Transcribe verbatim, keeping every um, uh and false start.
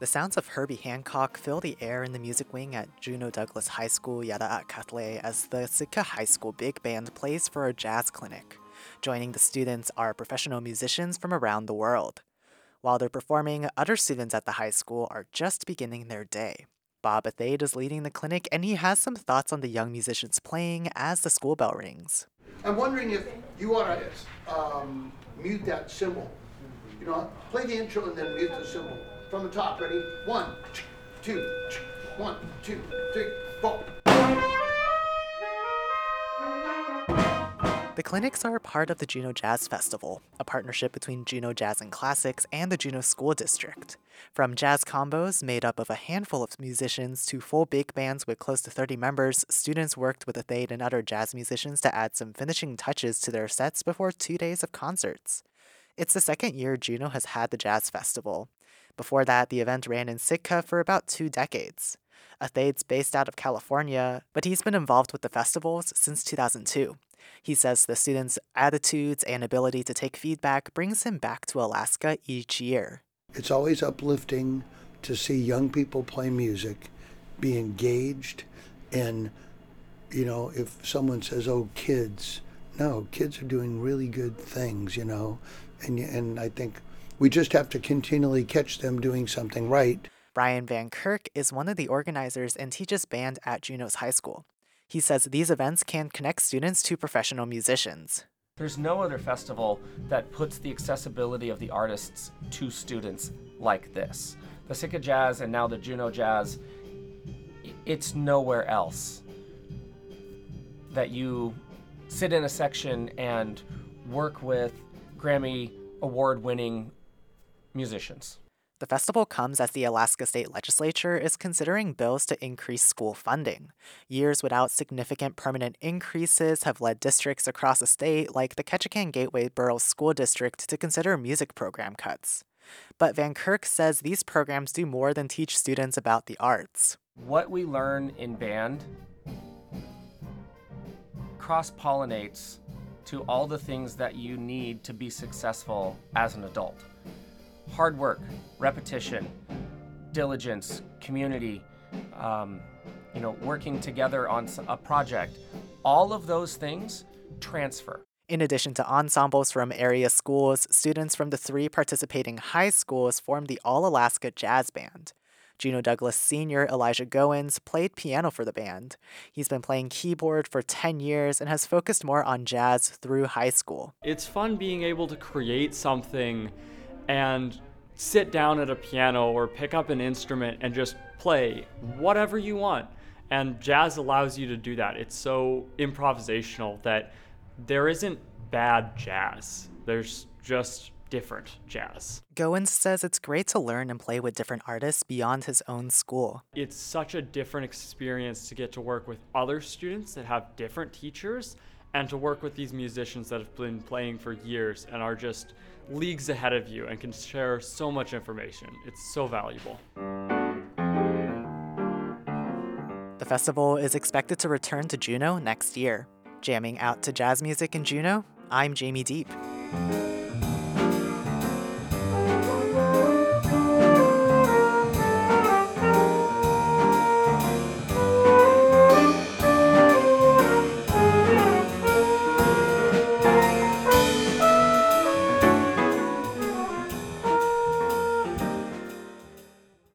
The sounds of Herbie Hancock fill the air in the music wing at Juneau Douglas High School Yara'a Kathle as the Sitka High School Big Band plays for a jazz clinic. Joining the students are professional musicians from around the world. While they're performing, other students at the high school are just beginning their day. Bob Athade is leading the clinic, and he has some thoughts on the young musicians playing as the school bell rings. I'm wondering if you ought to um, mute that cymbal. You know, play the intro and then mute the cymbal. From the top, ready? One, two, one, two, three, four. The clinics are part of the Juneau Jazz Festival, a partnership between Juneau Jazz and Classics and the Juneau School District. From jazz combos made up of a handful of musicians to full big bands with close to thirty members, students worked with Athade and other jazz musicians to add some finishing touches to their sets before two days of concerts. It's the second year Juneau has had the Jazz Festival. Before that, the event ran in Sitka for about two decades. Athade's based out of California, but he's been involved with the festivals since two thousand two. He says the students' attitudes and ability to take feedback brings him back to Alaska each year. It's always uplifting to see young people play music, be engaged, and, you know, if someone says, oh, kids, no, kids are doing really good things, you know, and and I think we just have to continually catch them doing something right. Brian Van Kirk is one of the organizers and teaches band at Juneau's high school. He says these events can connect students to professional musicians. There's no other festival that puts the accessibility of the artists to students like this. The Sitka Jazz and now the Juneau Jazz, it's nowhere else that you sit in a section and work with Grammy award-winning musicians. The festival comes as the Alaska State Legislature is considering bills to increase school funding. Years without significant permanent increases have led districts across the state, like the Ketchikan Gateway Borough School District, to consider music program cuts. But Van Kirk says these programs do more than teach students about the arts. What we learn in band cross-pollinates to all the things that you need to be successful as an adult. Hard work, repetition, diligence, community, um, you know, working together on a project. All of those things transfer. In addition to ensembles from area schools, students from the three participating high schools formed the All-Alaska Jazz Band. Juneau Douglas senior Elijah Goins played piano for the band. He's been playing keyboard for ten years and has focused more on jazz through high school. It's fun being able to create something and sit down at a piano or pick up an instrument and just play whatever you want. And jazz allows you to do that. It's so improvisational that there isn't bad jazz. There's just different jazz. Goins says it's great to learn and play with different artists beyond his own school. It's such a different experience to get to work with other students that have different teachers and to work with these musicians that have been playing for years and are just leagues ahead of you and can share so much information. It's so valuable. The festival is expected to return to Juneau next year. Jamming out to jazz music in Juneau, I'm Jamie Deep.